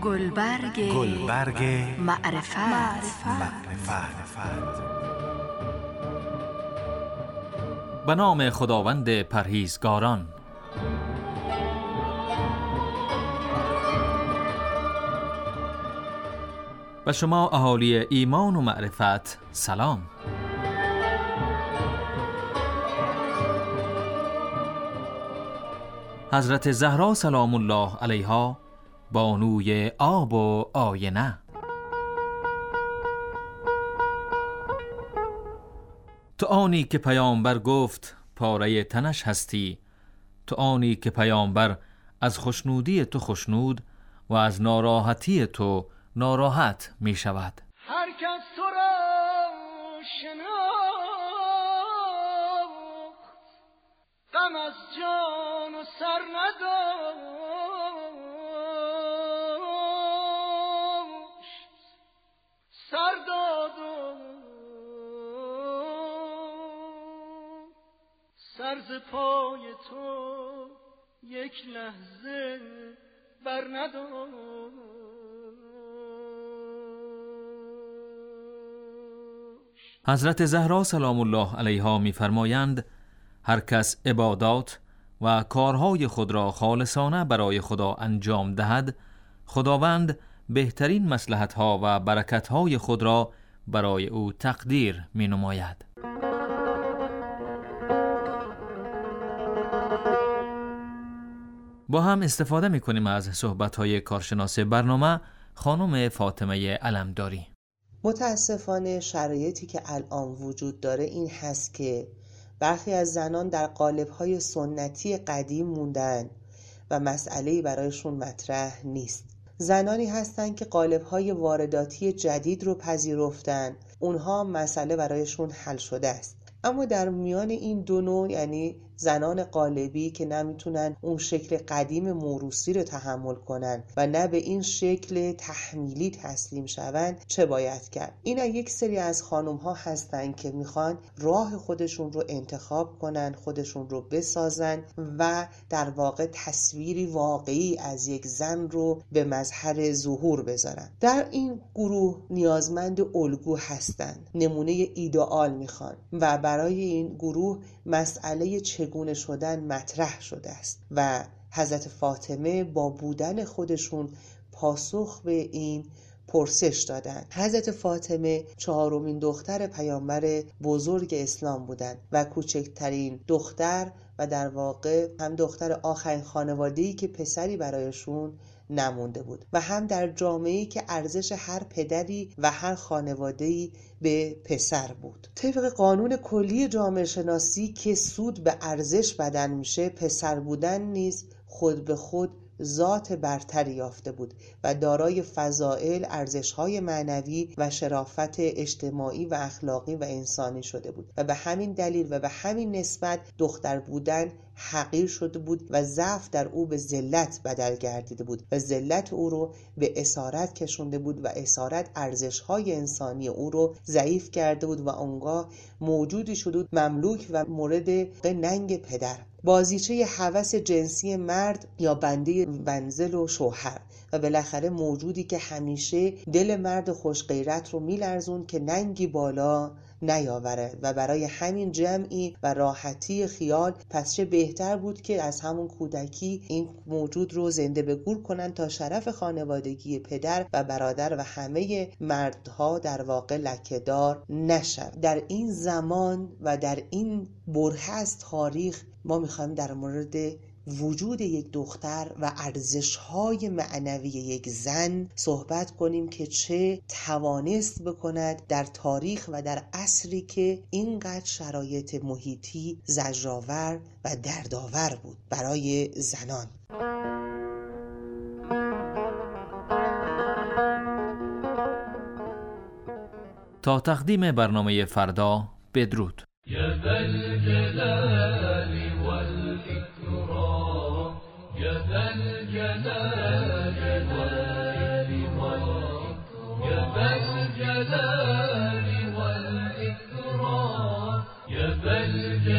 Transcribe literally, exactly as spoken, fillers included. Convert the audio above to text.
گلبرگ گلبرگ معرفت معرفت به نام خداوند پرهیزگاران. و شما اهالی ایمان و معرفت سلام. حضرت زهرا سلام الله علیها، بانوی آب و آینه. تو آنی که پیامبر گفت پاره تنش هستی، تو آنی که پیامبر از خوشنودی تو خوشنود و از ناراحتی تو ناراحت می شود. هر کس تو را شناخت، غم از جان و سر نداشت، سر داد و سر ز پای تو یک لحظه بر نداشت. حضرت زهرا سلام الله علیها می‌فرمایند هر کس عبادات و کارهای خود را خالصانه برای خدا انجام دهد، خداوند بهترین مصلحت‌ها و برکت‌های خود را برای او تقدیر می‌نماید. با هم استفاده می‌کنیم از صحبت‌های کارشناس برنامه خانم فاطمه علمداری. متاسفانه شرایطی که الان وجود داره این هست که برخی از زنان در قالب‌های سنتی قدیم موندن و مسئله‌ای برایشون مطرح نیست. زنانی هستن که قالب‌های وارداتی جدید رو پذیرفتن، اونها مسئله برایشون حل شده است. اما در میان این دو نوع، یعنی زنان قالبی که نمیتونن اون شکل قدیم موروثی رو تحمل کنن و نه به این شکل تحمیلی تسلیم شون، چه باید کرد؟ این یک سری از خانم ها هستن که میخوان راه خودشون رو انتخاب کنن، خودشون رو بسازن و در واقع تصویری واقعی از یک زن رو به مظهر ظهور بذارن. در این گروه نیازمند الگو هستن، نمونه ایدئال میخوان و برای این گروه مسئله چگونه شدن مطرح شده است و حضرت فاطمه با بودن خودشون پاسخ به این پرسش دادند. حضرت فاطمه چهارمین دختر پیامبر بزرگ اسلام بودند و کوچکترین دختر و در واقع هم دختر آخرین خانواده‌ای که پسری برایشون نمونده بود و هم در جامعه‌ای که ارزش هر پدری و هر خانواده‌ای به پسر بود. طبق قانون کلی جامعه شناسی که سود به ارزش بدل میشه، پسر بودن نیز خود به خود ذات برتری یافته بود و دارای فضائل، ارزش‌های معنوی و شرافت اجتماعی و اخلاقی و انسانی شده بود و به همین دلیل و به همین نسبت دختر بودن حقیر شده بود و ضعف در او به ذلت بدل گردیده بود و ذلت او رو به اسارت کشونده بود و اسارت ارزش‌های انسانی او رو ضعیف کرده بود و آنگاه موجودی شده بود مملوک و مورد ننگ پدر، بازیچه هوس جنسی مرد یا بنده منزل و شوهر و بالاخره موجودی که همیشه دل مرد خوش غیرت رو میلرزون که ننگی بالا نیاوره و برای همین جمعی و راحتی خیال پس چه بهتر بود که از همون کودکی این موجود رو زنده به گور کنن تا شرف خانوادگی پدر و برادر و همه مردها در واقع لکه‌دار نشن. در این زمان و در این برهه از تاریخ ما میخوایم در مورد وجود یک دختر و ارزش‌های معنوی یک زن صحبت کنیم که چه توانست بکند در تاریخ و در عصری که اینقدر شرایط محیطی زجرآور و دردآور بود برای زنان. تا تقدیم برنامه فردا بدرود. الجلال